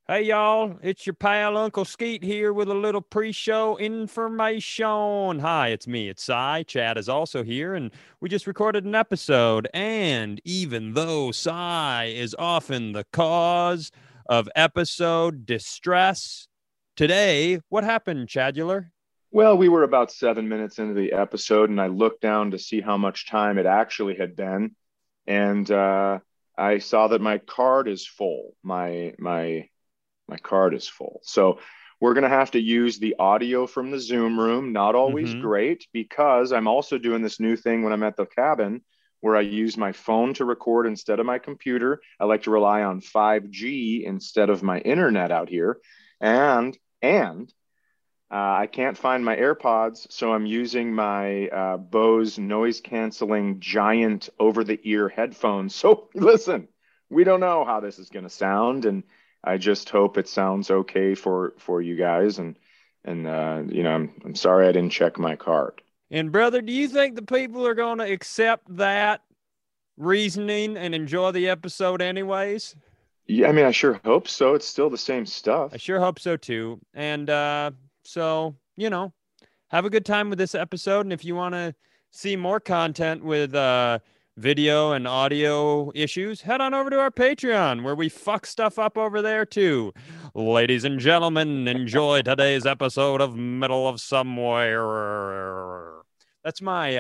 Hey, y'all, it's your pal Uncle Skeet here with a little pre-show information. Hi, it's me, it's Cy. Chad is also here, and we just recorded an episode. And even though Cy is often the cause of episode distress, today, what happened, Chadular? Well, we were about 7 minutes into the episode, and I looked down to see how much time it actually had been, and I saw that my card is full. My card is full. So we're gonna have to use the audio from the Zoom room. Not always Mm-hmm. great because I'm also doing this new thing when I'm at the cabin where I use my phone to record instead of my computer. I like to rely on 5G instead of my internet out here, and I can't find my AirPods, so I'm using my Bose noise canceling giant over the ear headphones. So listen, we don't know how this is going to sound, and I just hope it sounds okay for you guys. And I'm sorry I didn't check my card. And brother, do you think the people are going to accept that reasoning and enjoy the episode anyways? Yeah, I mean, I sure hope so. It's still the same I stuff. sure hope so too. And so, have a good time with this episode. And if you want to see more content with video and audio issues, head on over to our Patreon where we fuck stuff up over there too. Ladies and gentlemen, enjoy today's episode of Middle of Somewhere. That's my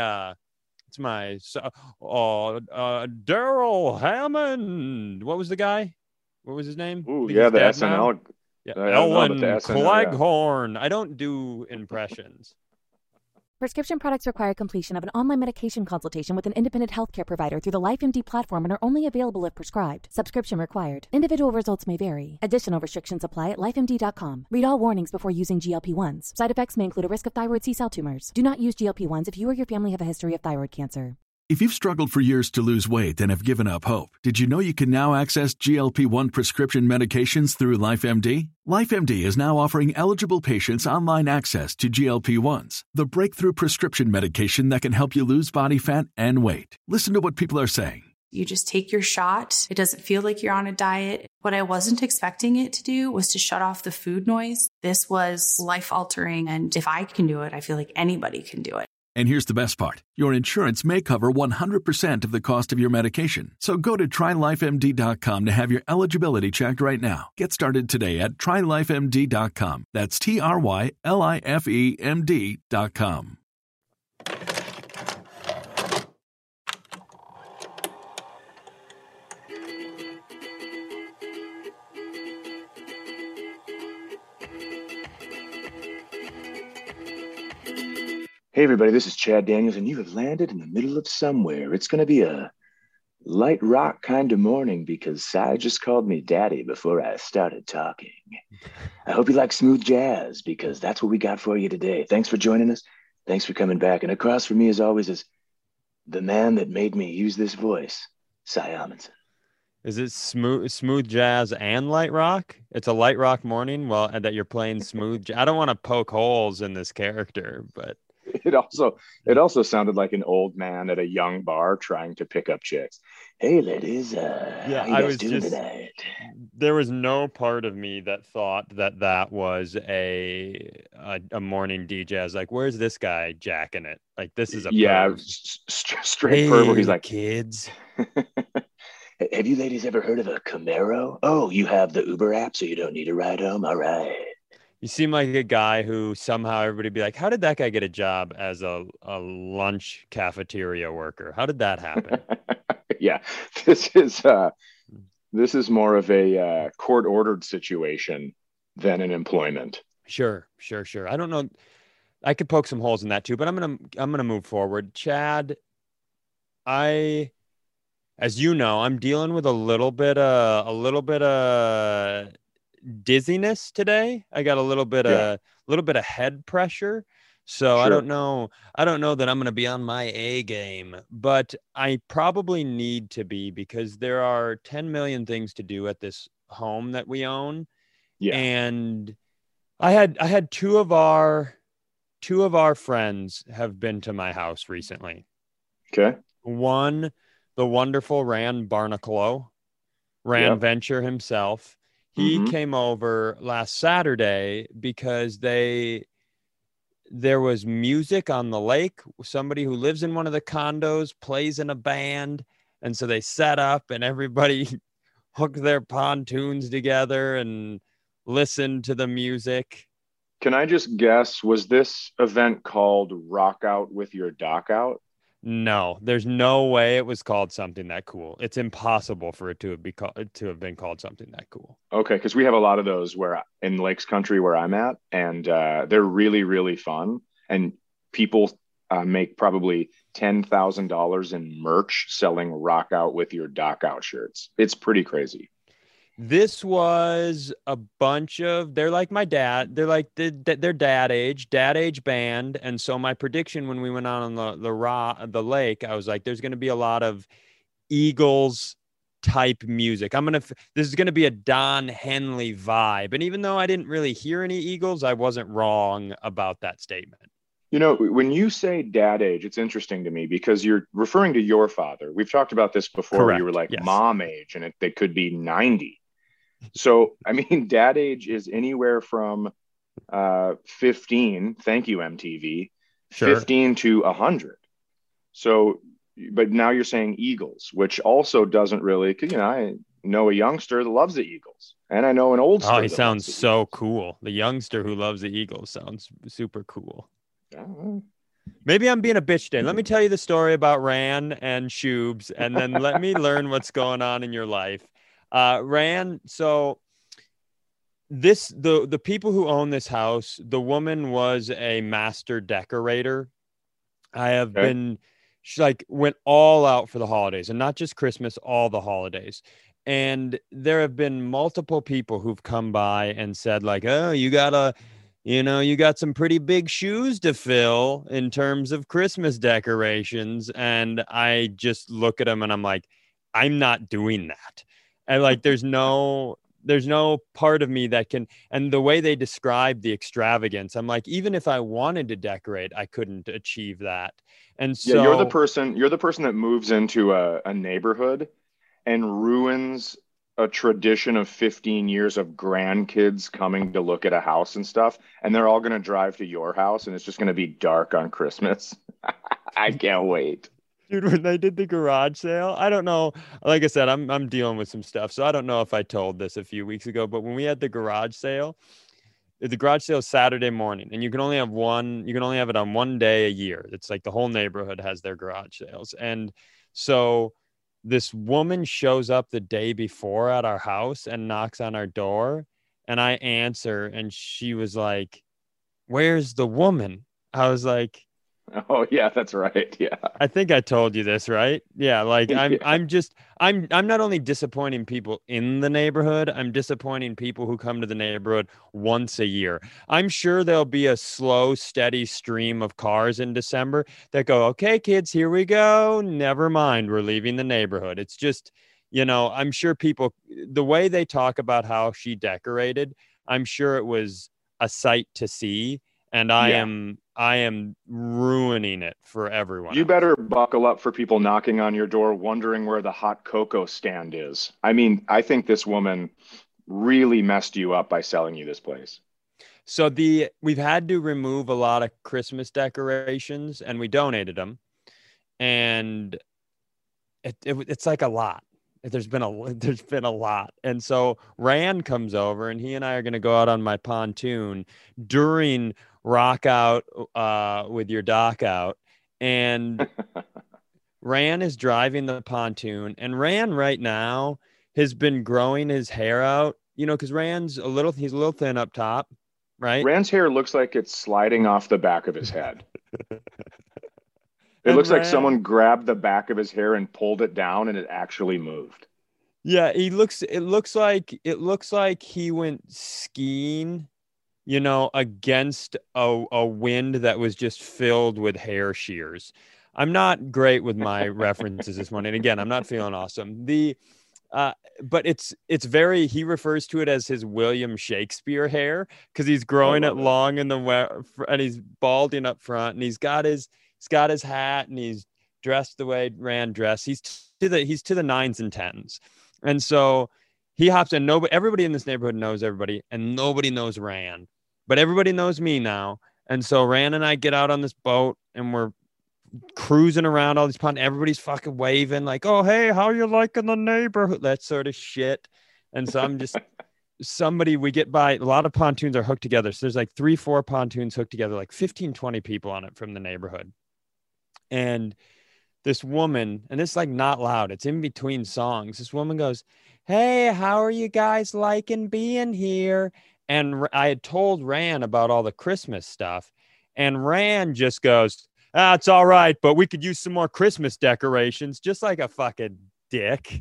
Daryl Hammond. What was the guy? What was his name? I Ooh, think yeah, he's the dead now. SNL. Yeah, I don't know, but the Ellen SNL, yeah. Cleghorn. I don't do impressions. Prescription products require completion of an online medication consultation with an independent healthcare provider through the LifeMD platform and are only available if prescribed. Subscription required. Individual results may vary. Additional restrictions apply at lifemd.com. Read all warnings before using GLP-1s. Side effects may include a risk of thyroid C-cell tumors. Do not use GLP-1s if you or your family have a history of thyroid cancer. If you've struggled for years to lose weight and have given up hope, did you know you can now access GLP-1 prescription medications through LifeMD? LifeMD is now offering eligible patients online access to GLP-1s, the breakthrough prescription medication that can help you lose body fat and weight. Listen to what people are saying. You just take your shot. It doesn't feel like you're on a diet. What I wasn't expecting it to do was to shut off the food noise. This was life-altering, and if I can do it, I feel like anybody can do it. And here's the best part. Your insurance may cover 100% of the cost of your medication. So go to TryLifeMD.com to have your eligibility checked right now. Get started today at TryLifeMD.com. That's TryLifeMD.com. Hey, everybody, this is Chad Daniels, and you have landed in the middle of somewhere. It's going to be a light rock kind of morning because Cy just called me daddy before I started talking. I hope you like smooth jazz because that's what we got for you today. Thanks for joining us. Thanks for coming back. And across from me, as always, is the man that made me use this voice, Cy Amundsen. Is it smooth jazz and light rock? It's a light rock morning. Well, and that you're playing smooth. I don't want to poke holes in this character, but It also sounded like an old man at a young bar trying to pick up chicks. Hey, ladies, yeah, how you I guys was doing just. tonight? There was no part of me that thought that was a morning DJ. I was like, "Where's this guy jacking it? Like, this is a Yeah, perv." straight pervert. He's Hey, like, kids. have you ladies ever heard of a Camaro? Oh, you have the Uber app, so you don't need a ride home. All right. You seem like a guy who somehow everybody be like, how did that guy get a job as a lunch cafeteria worker? How did that happen? Yeah, this is uh, this is more of a court ordered situation than an employment. Sure. I don't know. I could poke some holes in that too, but I'm gonna move forward. Chad, I as you know, I'm dealing with a little bit of dizziness today. I got Yeah, a little bit of head pressure. So sure. I don't know that I'm going to be on my A game, but I probably need to be because there are 10 million things to do at this home that we own. Yeah. And I had two of our friends have been to my house recently. Okay. One, the wonderful Rand Barnacle, Rand Yep. Venture himself. He came over last Saturday because there was music on the lake. Somebody who lives in one of the condos plays in a band. And so they set up and everybody hooked their pontoons together and listened to the music. Can I just guess, was this event called Rock Out with Your Dock Out? No, there's no way it was called something that cool. It's impossible for it to have been called something that cool. Okay, because we have a lot of those where in Lakes Country where I'm at, and they're really, really fun. And people make probably $10,000 in merch selling Rock Out with Your Dock Out shirts. It's pretty crazy. This was a bunch of, they're like my dad. They're like they're dad age band. And so my prediction when we went out on the lake, I was like, there's going to be a lot of Eagles type music. This is going to be a Don Henley vibe. And even though I didn't really hear any Eagles, I wasn't wrong about that statement. You know, when you say dad age, it's interesting to me because you're referring to your father. We've talked about this before. Correct. Where you were like Yes. Mom age, and they could be 90. So, I mean, dad age is anywhere from 15. Thank you, MTV. Sure. 15 to 100. So, but now you're saying Eagles, which also doesn't really, because, you know, I know a youngster that loves the Eagles, and I know an old. Oh, he sounds so cool. The youngster who loves the Eagles sounds super cool. Maybe I'm being a bitch today. Let me tell you the story about Ran and Shubes, and then let me learn what's going on in your life. Ran, so the people who own this house, the woman was a master decorator. I have been, she like went all out for the holidays, and not just Christmas, all the holidays. And there have been multiple people who've come by and said like, oh, you got some pretty big shoes to fill in terms of Christmas decorations. And I just look at them and I'm like, I'm not doing that. And like, there's no part of me that can, and the way they describe the extravagance, I'm like, even if I wanted to decorate, I couldn't achieve that. And so you're the person that moves into a neighborhood and ruins a tradition of 15 years of grandkids coming to look at a house and stuff. And they're all going to drive to your house and it's just going to be dark on Christmas. I can't wait. Dude, when they did the garage sale, I don't know. Like I said, I'm dealing with some stuff, so I don't know if I told this a few weeks ago. But when we had the garage sale is Saturday morning, and you can only have it on one day a year. It's like the whole neighborhood has their garage sales, and so this woman shows up the day before at our house and knocks on our door, and I answer, and she was like, "Where's the woman?" I was like, oh yeah, that's right. Yeah. I think I told you this, right? Yeah. Like I'm not only disappointing people in the neighborhood, I'm disappointing people who come to the neighborhood once a year. I'm sure there'll be a slow, steady stream of cars in December that go, okay, kids, here we go. Never mind. We're leaving the neighborhood. It's just, I'm sure people, the way they talk about how she decorated, I'm sure it was a sight to see. And I am ruining it for everyone. You better buckle up for people knocking on your door wondering where the hot cocoa stand is. I mean, I think this woman really messed you up by selling you this place. So we've had to remove a lot of Christmas decorations, and we donated them. And it's like a lot. There's been a lot. And so Rand comes over, and he and I are going to go out on my pontoon during Rock Out with Your Dock Out. And Rand is driving the pontoon, and Rand right now has been growing his hair out, because Rand's he's a little thin up top, right? Rand's hair looks like it's sliding off the back of his head. It looks like someone grabbed the back of his hair and pulled it down, and it actually moved. Yeah, it looks like he went skiing, against a wind that was just filled with hair shears. I'm not great with my references this morning. Again, I'm not feeling awesome. But it's very, he refers to it as his William Shakespeare hair because he's growing it long in and he's balding up front, and he's got his hat, and he's dressed the way Rand dressed. He's to the 9s and 10s. And so he hops in. Nobody, everybody in this neighborhood knows everybody, and nobody knows Ran, but everybody knows me now. And so Ran and I get out on this boat, and we're cruising around all these ponds. Everybody's fucking waving like, "Oh, hey, how you liking the neighborhood?" That sort of shit. And so I'm just we get by. A lot of pontoons are hooked together. So there's like 3-4 pontoons hooked together, like 15-20 people on it from the neighborhood. And this woman, and it's like not loud, it's in between songs. This woman goes, "Hey, how are you guys liking being here?" And I had told Ran about all the Christmas stuff. And Ran just goes, "It's all right, but we could use some more Christmas decorations," just like a fucking dick.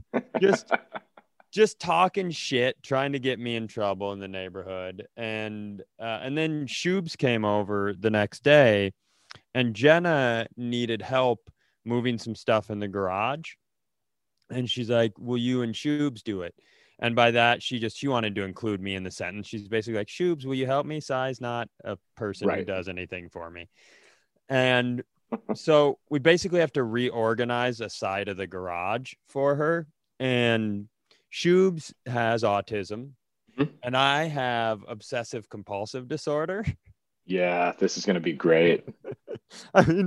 Just talking shit, trying to get me in trouble in the neighborhood. And then Shubes came over the next day, and Jenna needed help moving some stuff in the garage. And she's like, "Will you and Shubes do it?" And by that, she wanted to include me in the sentence. She's basically like, "Shubes, will you help me? Sai's not a person who does anything for me." And so we basically have to reorganize a side of the garage for her. And Shubes has autism, and I have obsessive compulsive disorder. Yeah, this is going to be great. I mean,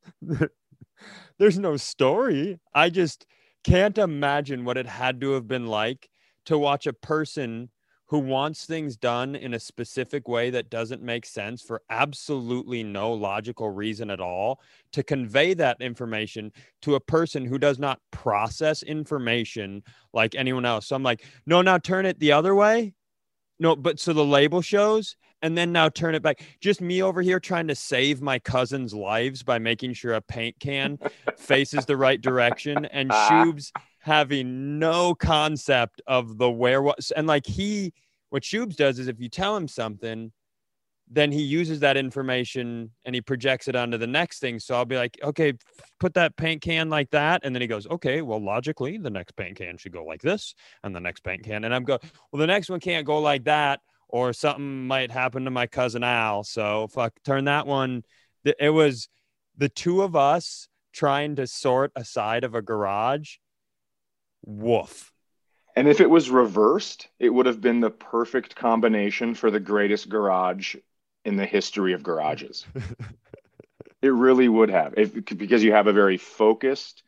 there's no story. I just can't imagine what it had to have been like to watch a person who wants things done in a specific way that doesn't make sense for absolutely no logical reason at all, to convey that information to a person who does not process information like anyone else. So I'm like, "No, now turn it the other way." No, but so the label shows, and then now turn it back. Just me over here trying to save my cousin's lives by making sure a paint can faces the right direction, and Shubes having no concept of the where was. And like what Shubes does is, if you tell him something, then he uses that information and he projects it onto the next thing. So I'll be like, "Okay, put that paint can like that." And then he goes, "Okay, well, logically, the next paint can should go like this, and the next paint can." And I'm going, "Well, the next one can't go like that, or something might happen to my cousin Al. So turn that one." It was the two of us trying to sort a side of a garage. Woof. And if it was reversed, it would have been the perfect combination for the greatest garage in the history of garages. It really would have, because you have a very focused,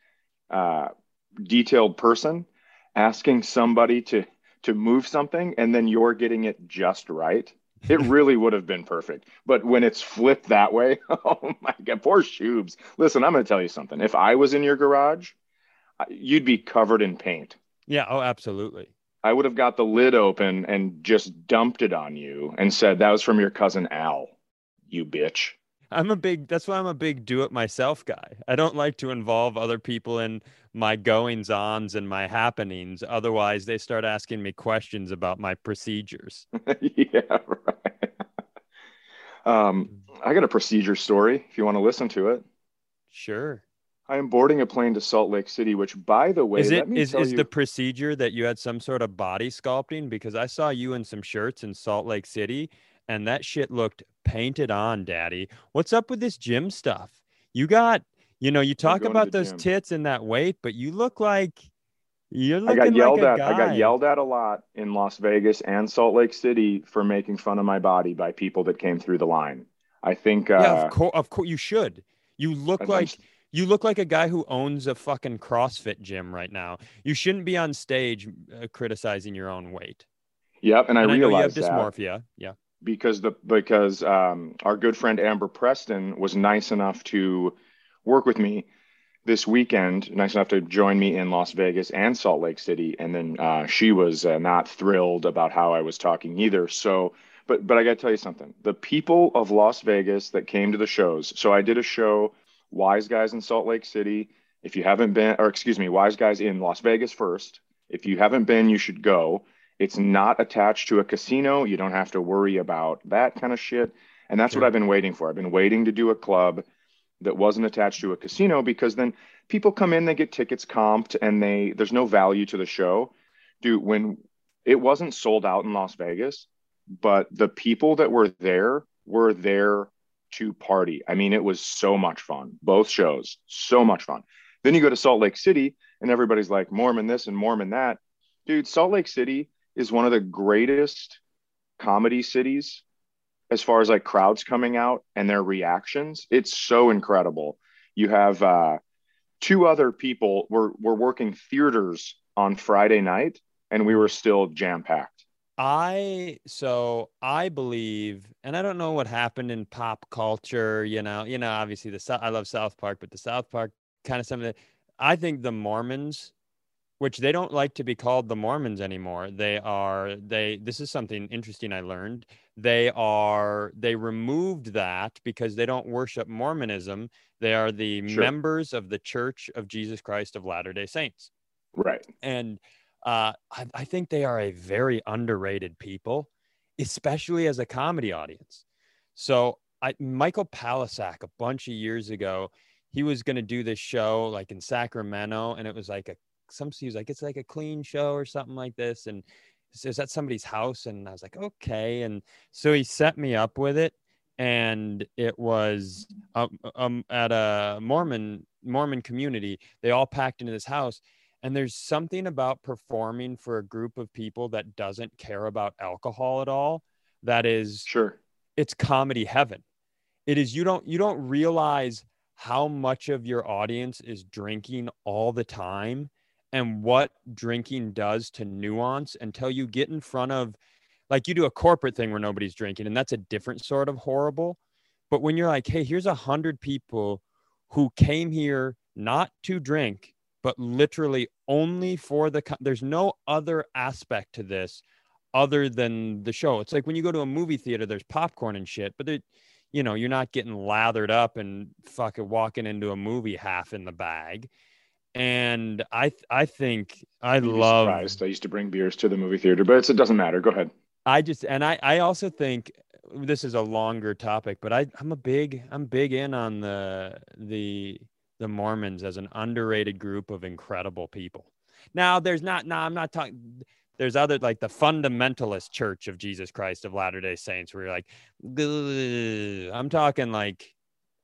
detailed person asking somebody to move something, and then you're getting it just right. It really would have been perfect. But when it's flipped that way, oh my God, poor Shubes. Listen, I'm going to tell you something. If I was in your garage, you'd be covered in paint. Yeah. Oh, absolutely. I would have got the lid open and just dumped it on you and said, "That was from your cousin Al, you bitch." That's why I'm a big do-it-myself guy. I don't like to involve other people in my goings-ons and my happenings. Otherwise, they start asking me questions about my procedures. Yeah, right. I got a procedure story if you want to listen to it. Sure. I am boarding a plane to Salt Lake City, which, by the way, is the procedure that you had some sort of body sculpting? Because I saw you in some shirts in Salt Lake City, and that shit looked painted on, Daddy. What's up with this gym stuff? You talk about those gym. Tits and that weight, but you look like you're looking like a guy. I got yelled at a lot in Las Vegas and Salt Lake City for making fun of my body by people that came through the line. I think of course you should. You look like a guy who owns a fucking CrossFit gym right now. You shouldn't be on stage criticizing your own weight. Yep, and I realized you have dysmorphia. Yeah, because our good friend Amber Preston was nice enough to work with me this weekend, nice enough to join me in Las Vegas and Salt Lake City, and then she was not thrilled about how I was talking either. So, but I got to tell you something. The people of Las Vegas that came to the shows. So I did a show, Wise Guys in Salt Lake City. If you haven't been, or excuse me, Wise Guys in Las Vegas first. If you haven't been, you should go. It's not attached to a casino. You don't have to worry about that kind of shit. And that's what I've been waiting for. I've been waiting to do a club that wasn't attached to a casino, because then people come in, they get tickets comped, and there's no value to the show. Dude, when it wasn't sold out in Las Vegas, but the people that were there to party. I mean, it was so much fun. Both shows, so much fun. Then you go to Salt Lake City and everybody's like Mormon this and Mormon that. Dude, Salt Lake City is one of the greatest comedy cities as far as like crowds coming out and their reactions. It's so incredible. You have two other people were working theaters on Friday night, and we were still jam packed. I believe, and I don't know what happened in pop culture, obviously I love South Park, but the South Park kind of some of the, I think the Mormons, which they don't like to be called the Mormons anymore. This is something interesting I learned. They removed that because they don't worship Mormonism. They are the Sure. members of the Church of Jesus Christ of Latter-day Saints. Right. And I think they are a very underrated people, especially as a comedy audience. So Michael Palisak, a bunch of years ago, he was going to do this show like in Sacramento, and it was like he was like, it's like a clean show or something like this. And it was at somebody's house. And I was like, okay. And so he set me up with it. And it was at a Mormon community. They all packed into this house. And there's something about performing for a group of people that doesn't care about alcohol at all. That is, Sure. It's comedy heaven. It is, you don't realize how much of your audience is drinking all the time and what drinking does to nuance until you get in front of, like, you do a corporate thing where nobody's drinking, and that's a different sort of horrible. But when you're like, hey, here's 100 people who came here not to drink, but literally only for there's no other aspect to this other than the show. It's like when you go to a movie theater, there's popcorn and shit, but you're not getting lathered up and fucking walking into a movie half in the bag. And I think You'd be surprised. I used to bring beers to the movie theater, but it doesn't matter. Go ahead. I also think this is a longer topic, but I'm big in on the Mormons as an underrated group of incredible people. Now I'm not talking, there's other, like the fundamentalist Church of Jesus Christ of Latter-day Saints, where you're like, I'm talking like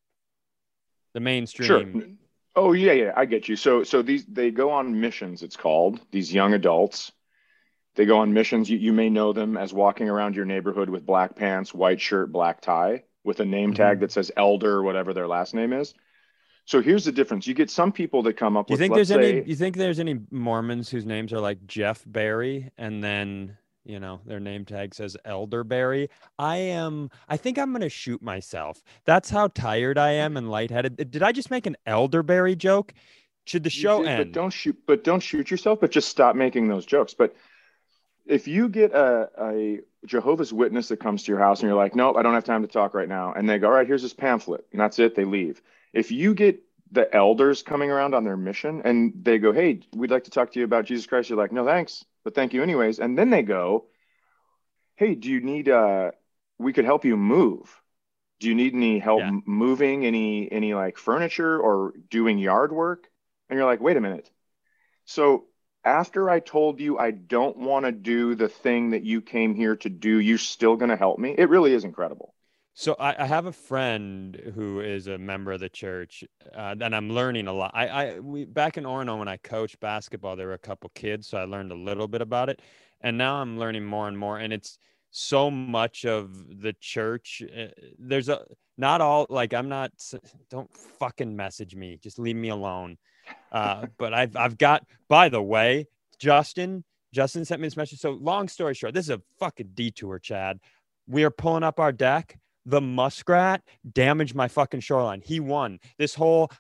the mainstream. Sure. Oh yeah, I get you. So they go on missions, it's called, these young adults. They go on missions. You may know them as walking around your neighborhood with black pants, white shirt, black tie, with a name tag that says elder or whatever their last name is. So here's the difference. You get some people that come up with, you think there's any Mormons whose names are like Jeff Barry, and then their name tag says Elderberry? I think I'm going to shoot myself. That's how tired I am and lightheaded. Did I just make an elderberry joke? Should the show end? But don't shoot yourself, but just stop making those jokes. But if you get a Jehovah's Witness that comes to your house and you're like, nope, I don't have time to talk right now. And they go, all right, here's this pamphlet. And that's it. They leave. If you get the elders coming around on their mission and they go, hey, we'd like to talk to you about Jesus Christ. You're like, no, thanks, but thank you anyways. And then they go, hey, do you need, we could help you move. Do you need any help moving any like furniture or doing yard work? And you're like, wait a minute. So after I told you I don't want to do the thing that you came here to do, you're still going to help me? It really is incredible. So I have a friend who is a member of the church, and I'm learning a lot. We back in Orono when I coached basketball, there were a couple kids, so I learned a little bit about it, and now I'm learning more and more. And it's so much of the church. There's not all, like, don't fucking message me, just leave me alone. But I've got. By the way, Justin sent me this message. So long story short, this is a fucking detour, Chad. We are pulling up our deck. The muskrat damaged my fucking shoreline. He won this whole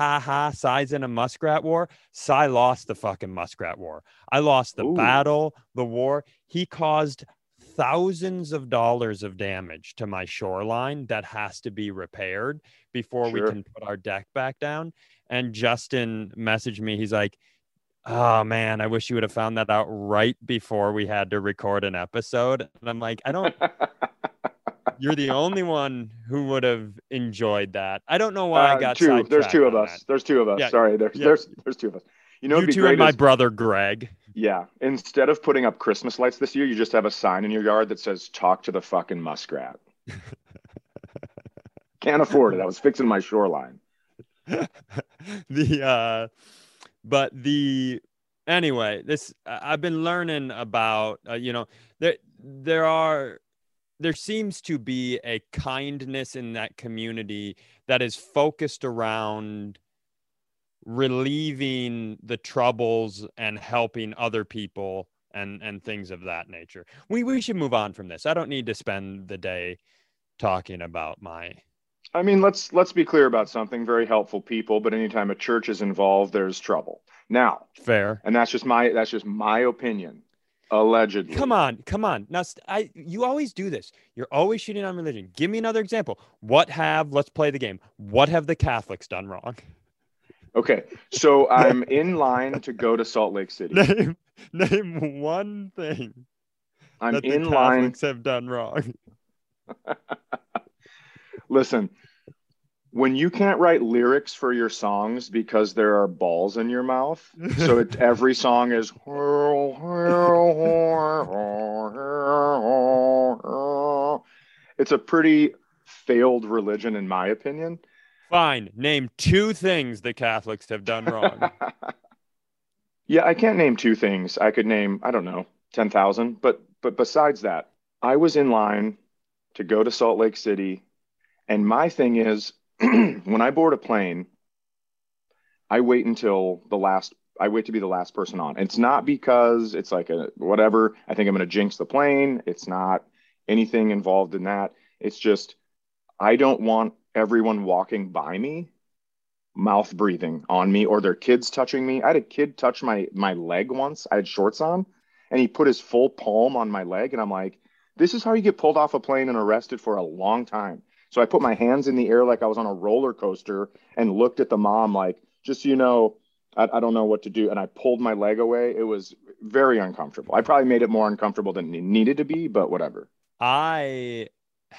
Cy's in a muskrat war. Cy lost the fucking muskrat war. I lost the battle, the war. He caused thousands of dollars of damage to my shoreline that has to be repaired before we can put our deck back down. And Justin messaged me. He's like, oh man, I wish you would have found that out right before we had to record an episode. And I'm like, you're the only one who would have enjoyed that. I don't know why I got sidetracked. There's two of us. That. There's two of us. Yeah. Sorry, there's two of us. You two and my brother Greg. Yeah. Instead of putting up Christmas lights this year, you just have a sign in your yard that says "Talk to the fucking muskrat." Can't afford it. I was fixing my shoreline. Anyway, I've been learning about, there seems to be a kindness in that community that is focused around relieving the troubles and helping other people and things of that nature. We should move on from this. I don't need to spend the day talking about I mean, let's be clear about something. Very helpful people, but anytime a church is involved, there's trouble. Now, fair. And that's just my opinion. Allegedly. Come on. Now, you always do this. You're always shooting on religion. Give me another example. Let's play the game. What have the Catholics done wrong? Okay, so I'm in line to go to Salt Lake City. Name one thing that the Catholics have done wrong. Listen, when you can't write lyrics for your songs because there are balls in your mouth, so every song is it's a pretty failed religion in my opinion. Fine. Name two things the Catholics have done wrong. Yeah, I can't name two things. I could name, I don't know, 10,000. But besides that, I was in line to go to Salt Lake City. And my thing is, when I board a plane, I wait to be the last person on. It's not because it's like whatever, I think I'm going to jinx the plane. It's not anything involved in that. It's just, I don't want everyone walking by me, mouth breathing on me, or their kids touching me. I had a kid touch my leg once. I had shorts on, and he put his full palm on my leg. And I'm like, this is how you get pulled off a plane and arrested for a long time. So I put my hands in the air like I was on a roller coaster and looked at the mom like, just so you know, I don't know what to do. And I pulled my leg away. It was very uncomfortable. I probably made it more uncomfortable than it needed to be, but whatever. I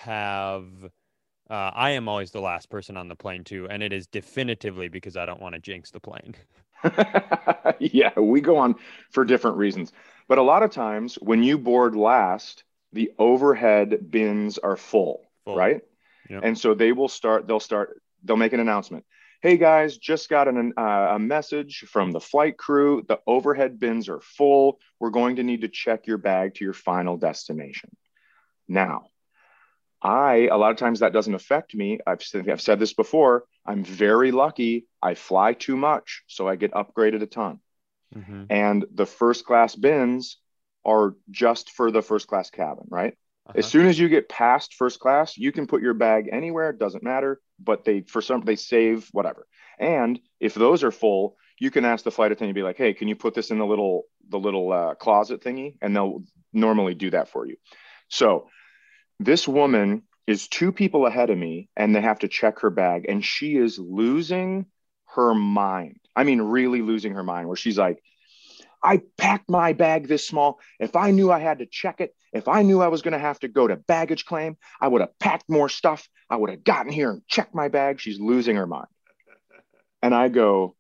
am always the last person on the plane too, and it is definitively because I don't want to jinx the plane. Yeah, we go on for different reasons. But a lot of times when you board last, the overhead bins are full. Right? Yep. And so they'll make an announcement. Hey guys, just got a message from the flight crew. The overhead bins are full. We're going to need to check your bag to your final destination. Now, a lot of times that doesn't affect me. I've said this before. I'm very lucky. I fly too much, so I get upgraded a ton. Mm-hmm. And the first class bins are just for the first class cabin, right? As soon as you get past first class, you can put your bag anywhere. It doesn't matter, but they save whatever. And if those are full, you can ask the flight attendant, be like, hey, can you put this in the little closet thingy? And they'll normally do that for you. So this woman is two people ahead of me and they have to check her bag, and she is losing her mind. I mean, really losing her mind, where she's like, I packed my bag this small. If I knew I had to check it, if I knew I was going to have to go to baggage claim, I would have packed more stuff. I would have gotten here and checked my bag. She's losing her mind. And I go,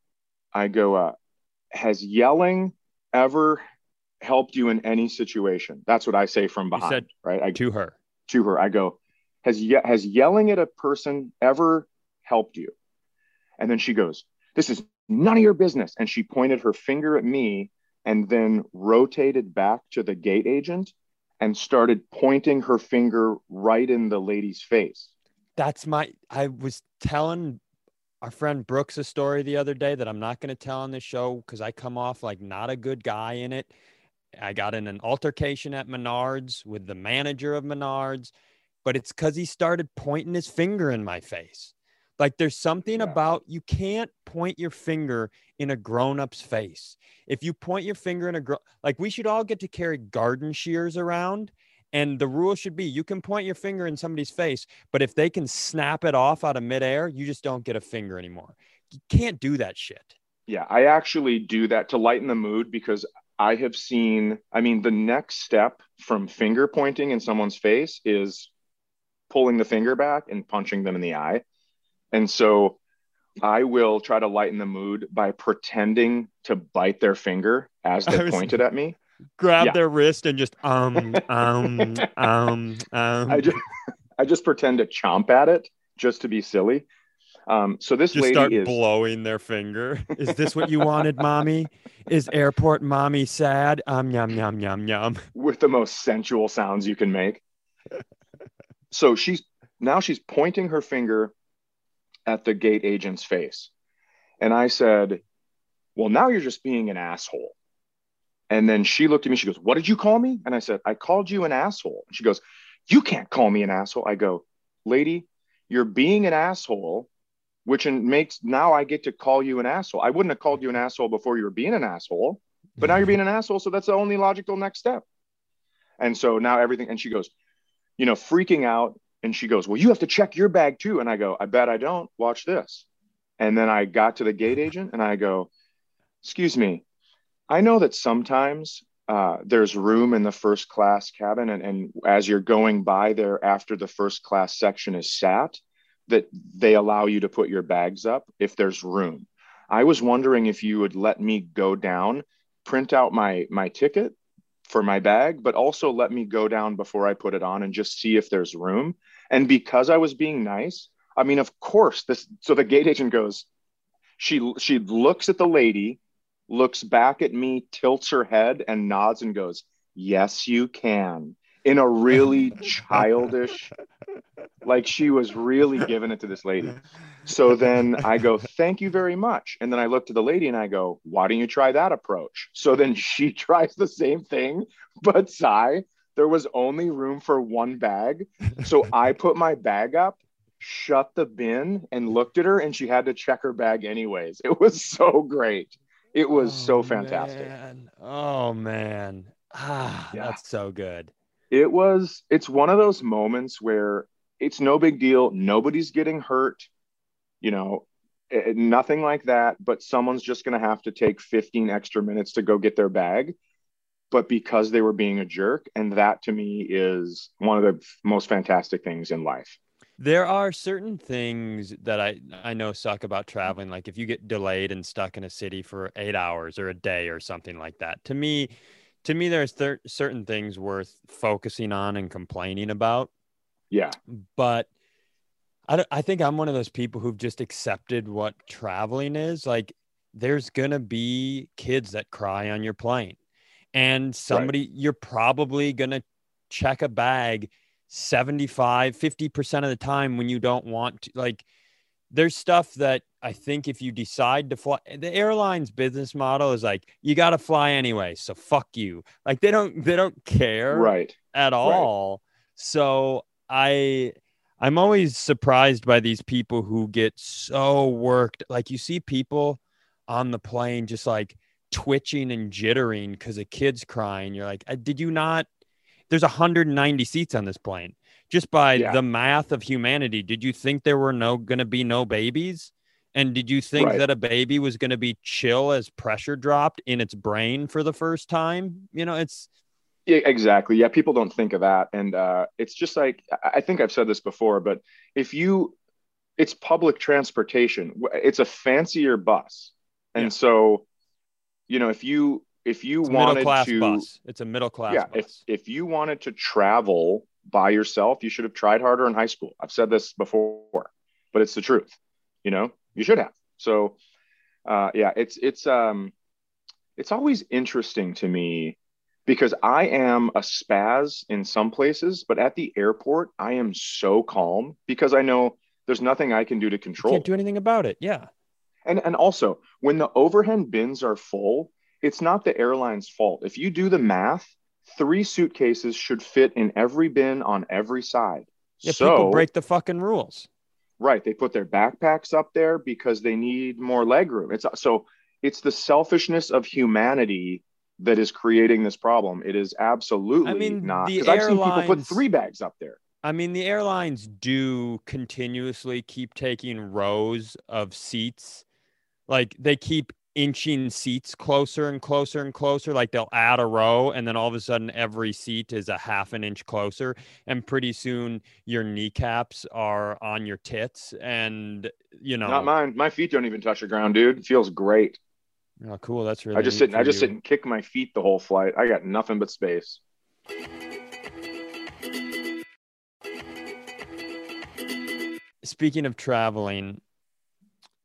has yelling ever helped you in any situation? That's what I say from behind, you said right? To her, I go, has yelling at a person ever helped you? And then she goes, this is none of your business. And she pointed her finger at me and then rotated back to the gate agent and started pointing her finger right in the lady's face. I was telling our friend Brooks a story the other day that I'm not going to tell on this show because I come off like not a good guy in it. I got in an altercation at Menards with the manager of Menards, but it's because he started pointing his finger in my face. Like there's something about, you can't point your finger in a grown-up's face. If you point your finger in like we should all get to carry garden shears around, and the rule should be you can point your finger in somebody's face, but if they can snap it off out of midair, you just don't get a finger anymore. You can't do that shit. Yeah, I actually do that to lighten the mood because I have seen, the next step from finger pointing in someone's face is pulling the finger back and punching them in the eye. And so I will try to lighten the mood by pretending to bite their finger as they pointed at me. Grab their wrist and just I just pretend to chomp at it just to be silly. So this Just lady start is blowing their finger. Is this what you wanted, mommy? Is airport mommy sad? Yum, yum, yum, yum. with the most sensual sounds you can make. So she's pointing her finger at the gate agent's face. And I said, well, now you're just being an asshole. And then she looked at me. She goes, what did you call me? And I said, I called you an asshole. And she goes, you can't call me an asshole. I go, lady, you're being an asshole, which makes now I get to call you an asshole. I wouldn't have called you an asshole before you were being an asshole, but now you're being an asshole. So that's the only logical next step. And so now everything, and she goes, freaking out. And she goes, well, you have to check your bag too. And I go, I bet I don't. Watch this. And then I got to the gate agent and I go, excuse me, I know that sometimes there's room in the first class cabin. And as you're going by there after the first class section is sat, that they allow you to put your bags up if there's room. I was wondering if you would let me go down, print out my ticket for my bag, but also let me go down before I put it on and just see if there's room. And because I was being nice, I mean, of course, so the gate agent goes, she looks at the lady, looks back at me, tilts her head and nods and goes, yes, you can, in a really childish, like she was really giving it to this lady. So then I go, thank you very much. And then I look to the lady and I go, why don't you try that approach? So then she tries the same thing, but Cy, there was only room for one bag. So I put my bag up, shut the bin and looked at her and she had to check her bag anyways. It was so great. It was so fantastic. Man. Oh man. Yeah. That's so good. It's one of those moments where it's no big deal. Nobody's getting hurt, nothing like that, but someone's just going to have to take 15 extra minutes to go get their bag. But because they were being a jerk, and that to me is one of the most fantastic things in life. There are certain things that I know suck about traveling. Like if you get delayed and stuck in a city for 8 hours or a day or something like that. To me, there's certain things worth focusing on and complaining about. Yeah. But I think I'm one of those people who've just accepted what traveling is. Like there's going to be kids that cry on your plane. And you're probably going to check a bag 50% of the time when you don't want to. Like there's stuff that I think if you decide to fly, the airline's business model is like, you got to fly anyway. So fuck you. Like they don't care at all. Right. So I'm always surprised by these people who get so worked. Like you see people on the plane just like twitching and jittering because a kid's crying. You're like, did you not? There's 190 seats on this plane. Just by the math of humanity, did you think there were going to be no babies? And did you think that a baby was going to be chill as pressure dropped in its brain for the first time? It's... Yeah, exactly. Yeah, people don't think of that. And it's just like, I think I've said this before, but it's public transportation. It's a fancier bus. And so, if you wanted to bus. It's a middle class bus. If you wanted to travel by yourself, you should have tried harder in high school. I've said this before, but it's the truth. You should have. So it's always interesting to me because I am a spaz in some places, but at the airport I am so calm because I know there's nothing I can do to control. You can't do anything about it. Yeah. And also when the overhead bins are full, it's not the airline's fault. If you do the math, 3 suitcases should fit in every bin on every side. Yeah, so people break the fucking rules. Right. They put their backpacks up there because they need more legroom. It's the selfishness of humanity that is creating this problem. It is absolutely not. Because I've seen people put 3 bags up there. I mean, the airlines do continuously keep taking rows of seats. Like they keep inching seats closer and closer and closer. Like they'll add a row and then all of a sudden every seat is a half an inch closer. And pretty soon your kneecaps are on your tits and, Not mine. My feet don't even touch the ground, dude. It feels great. Oh, cool. That's really I just sit and kick my feet the whole flight. I got nothing but space. Speaking of traveling,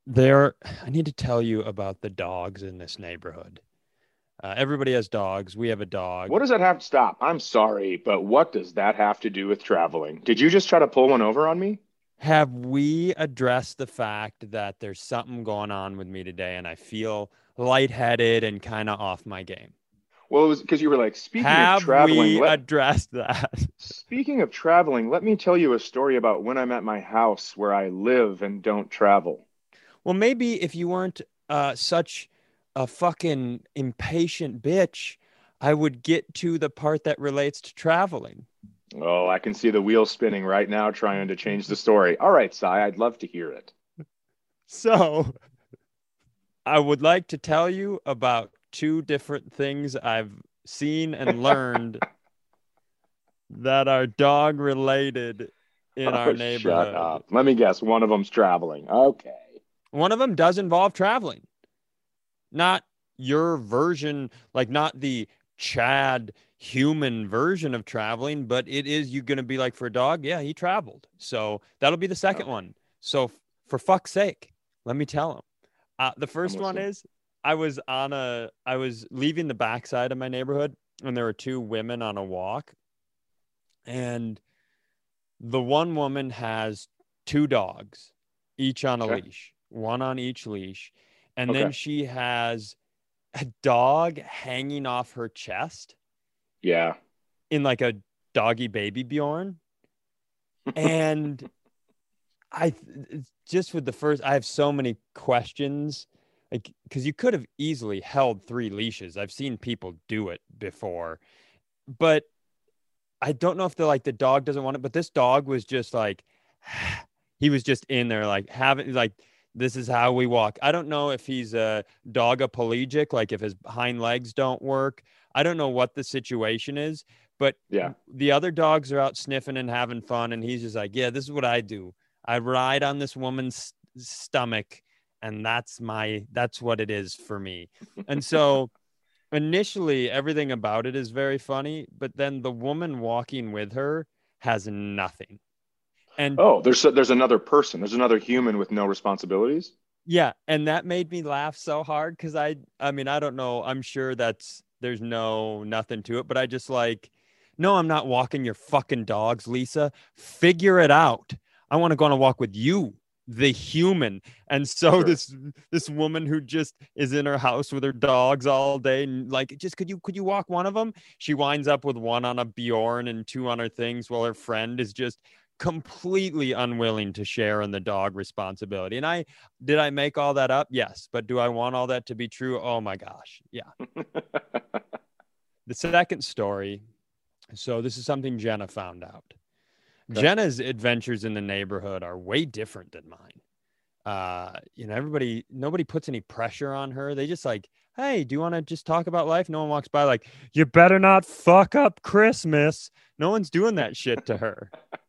I need to tell you about the dogs in this neighborhood. Everybody has dogs. We have a dog. What does that have to stop? I'm sorry, but what does that have to do with traveling? Did you just try to pull one over on me? Have we addressed the fact that there's something going on with me today and I feel lightheaded and kind of off my game? Well, it was because you were like, Have we addressed that? speaking of traveling, let me tell you a story about when I'm at my house where I live and don't travel. Well, maybe if you weren't such a fucking impatient bitch, I would get to the part that relates to traveling. Oh, I can see the wheel spinning right now, trying to change the story. All right, Si, I'd love to hear it. So I would like to tell you about two different things I've seen and learned that are dog related in our Oh, shut neighborhood. up. Let me guess. One of them's traveling. Okay. One of them does involve traveling, not your version, like not the Chad human version of traveling, but it is you going to be like for a dog. Yeah, he traveled. So that'll be the second one. So for fuck's sake, let me tell him. The first one is I was leaving the backside of my neighborhood and there were two women on a walk. And the one woman has two dogs, each on a leash, one on each leash. And then she has a dog hanging off her chest. Yeah. In like a doggy baby Bjorn. And I have so many questions, like, because you could have easily held three leashes. I've seen people do it before, but I don't know if the dog doesn't want it, but this dog was just like, he was just in there, like this is how we walk. I don't know if he's a dogaplegic, like if his hind legs don't work. I don't know what the situation is, but the other dogs are out sniffing and having fun. And he's just like, yeah, this is what I do. I ride on this woman's stomach and that's what it is for me. And so initially everything about it is very funny, but then the woman walking with her has nothing. And there's another person. There's another human with no responsibilities. Yeah, and that made me laugh so hard because I mean, I don't know. I'm sure there's nothing to it, but I just like, no, I'm not walking your fucking dogs, Lisa. Figure it out. I want to go on a walk with you, the human. And so this woman who just is in her house with her dogs all day and like, just could you walk one of them? She winds up with one on a Bjorn and two on her things while her friend is just completely unwilling to share in the dog responsibility. And did I make all that up? Yes. But do I want all that to be true? Oh my gosh. Yeah. The second story. So this is something Jenna found out. Okay. Jenna's adventures in the neighborhood are way different than mine. Nobody puts any pressure on her. They just like, hey, do you want to just talk about life? No one walks by like, you better not fuck up Christmas. No one's doing that shit to her.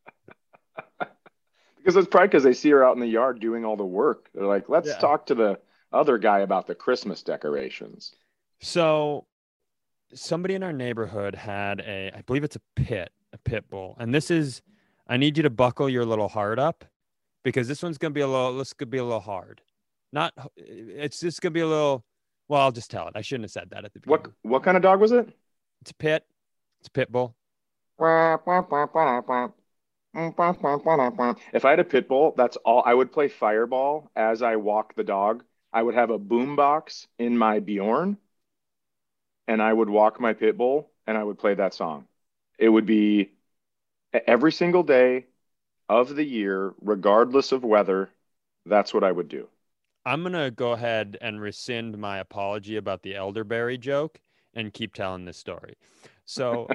Because it's probably because they see her out in the yard doing all the work. They're like, let's talk to the other guy about the Christmas decorations. So somebody in our neighborhood had I believe it's a pit bull. And I need you to buckle your little heart up because this could be a little hard. It's just going to be a little, well, I'll just tell it. I shouldn't have said that at the beginning. What kind of dog was it? It's a pit bull. If I had a pit bull, that's all. I would play Fireball as I walk the dog. I would have a boombox in my Bjorn, and I would walk my pit bull, and I would play that song. It would be every single day of the year, regardless of weather. That's what I would do. I'm going to go ahead and rescind my apology about the elderberry joke and keep telling this story. So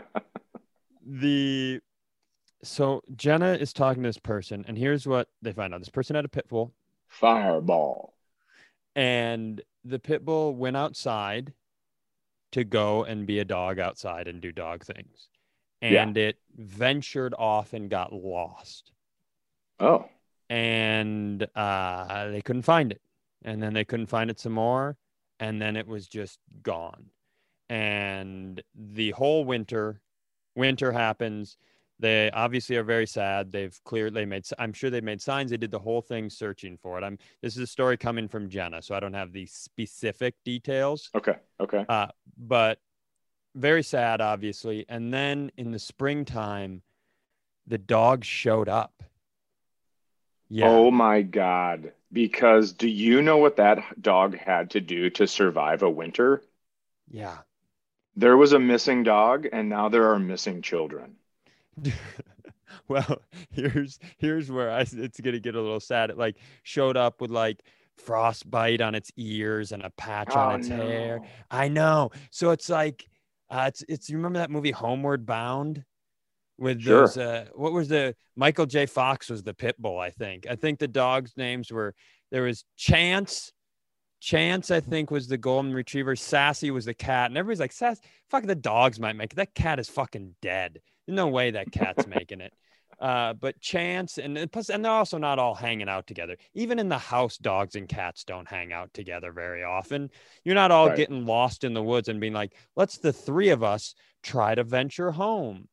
So Jenna is talking to this person, and here's what they find out. This person had a pit bull. Fireball. And the pit bull went outside to go and be a dog outside and do dog things. And it ventured off and got lost. Oh. And they couldn't find it. And then they couldn't find it some more. And then it was just gone. And the whole winter happens. They obviously are very sad. I'm sure they made signs. They did the whole thing searching for it. This is a story coming from Jenna, so I don't have the specific details. Okay. But very sad, obviously. And then in the springtime, the dog showed up. Yeah. Oh my God. Because do you know what that dog had to do to survive a winter? Yeah. There was a missing dog, and now there are missing children. Well, here's where it's gonna get a little sad. It like showed up with like frostbite on its ears and a patch on its hair. I know. So it's like it's you remember that movie Homeward Bound with those what was the Michael J. Fox was the pit bull, I think. I think the dogs' names were there was Chance, I think, was the golden retriever. Sassy was the cat. And everybody's like, fuck, the dogs might make it. That cat is fucking dead. There's no way that cat's making it. But Chance, and they're also not all hanging out together. Even in the house, dogs and cats don't hang out together very often. You're not all getting lost in the woods and being like, let's the three of us try to venture home.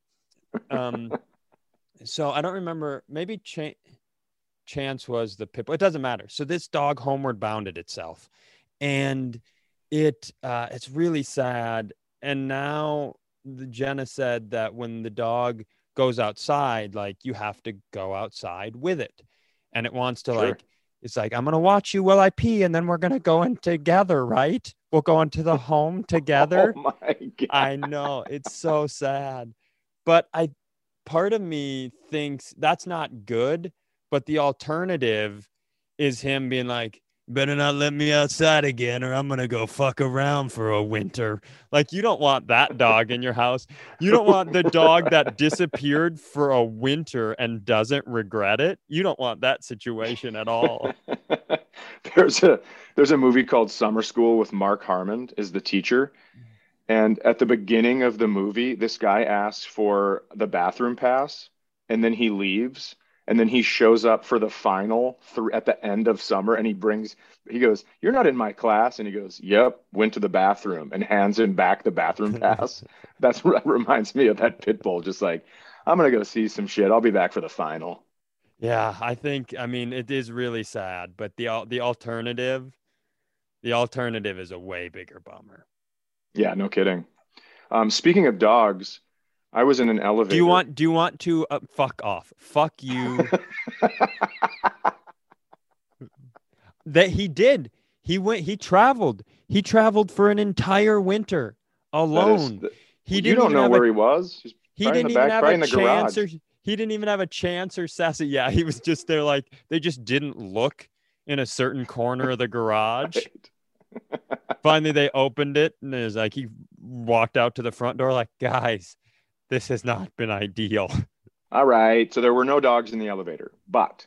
So I don't remember. Maybe Chance was the pit bull. It doesn't matter. So this dog homeward bounded itself, and it's really sad. And now Jenna said that when the dog goes outside, like you have to go outside with it, and it wants to like it's like, I'm gonna watch you while I pee, and then we're gonna go in together, right? We'll go into the home together. Oh my God. I know, it's so sad, but part of me thinks that's not good. But the alternative is him being like, better not let me outside again, or I'm going to go fuck around for a winter. Like, you don't want that dog in your house. You don't want the dog that disappeared for a winter and doesn't regret it. You don't want that situation at all. There's a movie called Summer School with Mark Harmon is the teacher. And at the beginning of the movie, this guy asks for the bathroom pass, and then he leaves. And then he shows up for the final at the end of summer, and he goes, "You're not in my class." And he goes, "Yep, went to the bathroom," and hands him back the bathroom pass. That's what reminds me of that pit bull. Just like, I'm going to go see some shit. I'll be back for the final. Yeah, I mean, it is really sad, but the alternative is a way bigger bummer. Yeah, no kidding. Speaking of dogs, I was in an elevator. Do you want to fuck off? Fuck you. That he did. He traveled for an entire winter alone. You don't know where he was. He didn't even have a chance, or he didn't even have a chance or sassy. Yeah, he was just there. Like, they just didn't look in a certain corner of the garage. Right. Finally, they opened it, and it was like he walked out to the front door like, guys, this has not been ideal. All right. So there were no dogs in the elevator, but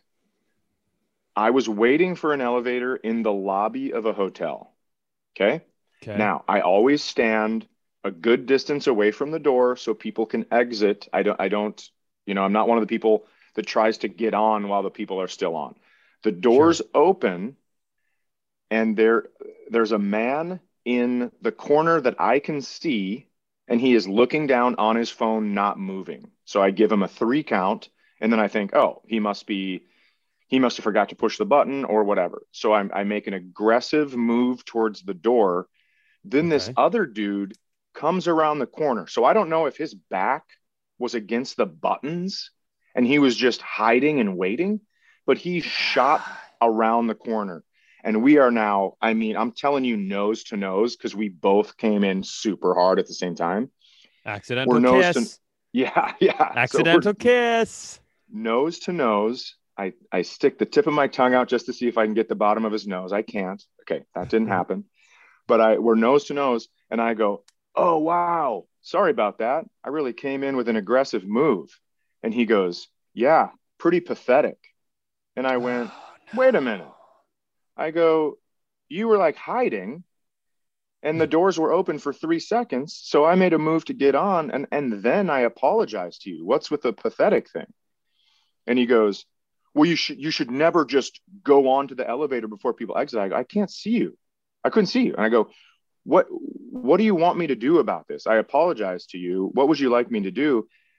I was waiting for an elevator in the lobby of a hotel. Okay. Now, I always stand a good distance away from the door so people can exit. I don't, I'm not one of the people that tries to get on while the people are still on. The doors open, and there's a man in the corner that I can see, and he is looking down on his phone, not moving. So I give him a 3 count, and then I think, oh, he must have forgot to push the button or whatever. So I make an aggressive move towards the door. Then this other dude comes around the corner. So I don't know if his back was against the buttons and he was just hiding and waiting, but he shot around the corner. And we are now, I'm telling you, nose to nose, because we both came in super hard at the same time. Accidental kiss. Yeah. Accidental kiss. Nose to nose. I stick the tip of my tongue out just to see if I can get the bottom of his nose. I can't. Okay, that didn't happen. But we're nose to nose, and I go, "Oh, wow. Sorry about that. I really came in with an aggressive move." And he goes, "Yeah, pretty pathetic." And I went, "Wait a minute." I go, "You were like hiding, and the doors were open for 3 seconds. So I made a move to get on, and then I apologized to you. What's with the pathetic thing?" And he goes, "Well, you should never just go on to the elevator before people exit." I go, "I can't see you. I couldn't see you." And I go, What do you want me to do about this? I apologize to you. What would you like me to do?"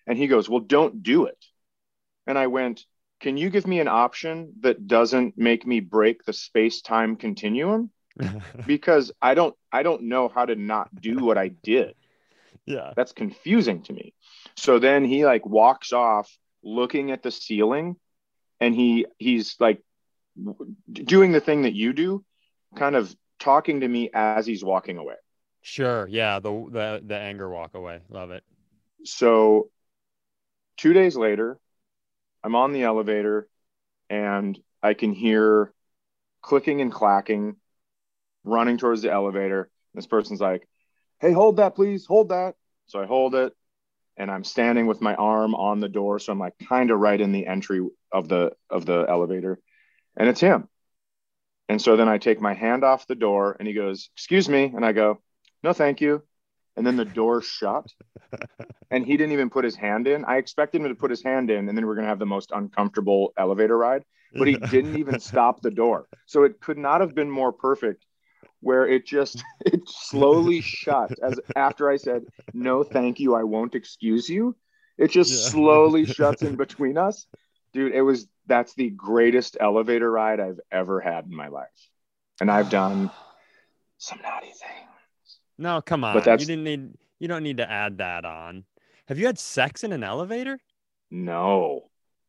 And he goes, well, don't do it. And I went, can you give me an option that doesn't make me break the space-time continuum? Because I don't know how to not do what I did. Yeah. That's confusing to me. So then he like walks off looking at the ceiling, and he's like doing the thing that you do, kind of talking to me as he's walking away. Sure. Yeah. The anger walk away. Love it. So 2 days later, I'm on the elevator and I can hear clicking and clacking running towards the elevator. This person's like, hey, hold that, please. Hold that. So I hold it, and I'm standing with my arm on the door. So I'm like kind of right in the entry of the elevator, and it's him. And so then I take my hand off the door, and he goes, excuse me. And I go, no, thank you. And then the door shut, and he didn't even put his hand in. I expected him to put his hand in, and then we're going to have the most uncomfortable elevator ride, but he didn't even stop the door. So it could not have been more perfect, where it slowly shut as after I said, no, thank you, I won't excuse you. It just slowly shuts in between us. Dude, that's the greatest elevator ride I've ever had in my life. And I've done some naughty things. No, come on. But you don't need to add that on. Have you had sex in an elevator? No.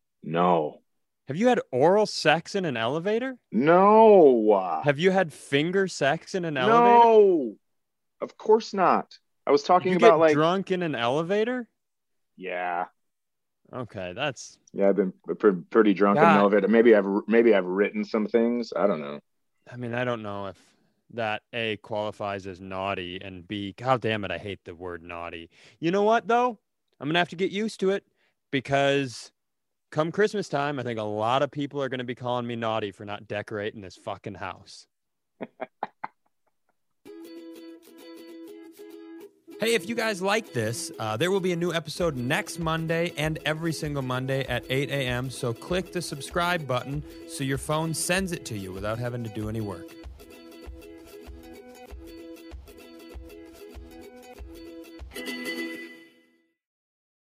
Have you had oral sex in an elevator? No. Have you had finger sex in an elevator? No. Of course not. I was talking about like drunk in an elevator? Yeah. Okay, that's I've been pretty drunk in an elevator. Maybe I've written some things. I don't know. I mean, I don't know if that A qualifies as naughty, and B, God damn it, I hate the word naughty. You know what though? I'm gonna have to get used to it, because come Christmas time, I think a lot of people are going to be calling me naughty for not decorating this fucking house. Hey, if you guys like this, there will be a new episode next Monday and every single Monday at 8 a.m. So click the subscribe button so your phone sends it to you without having to do any work.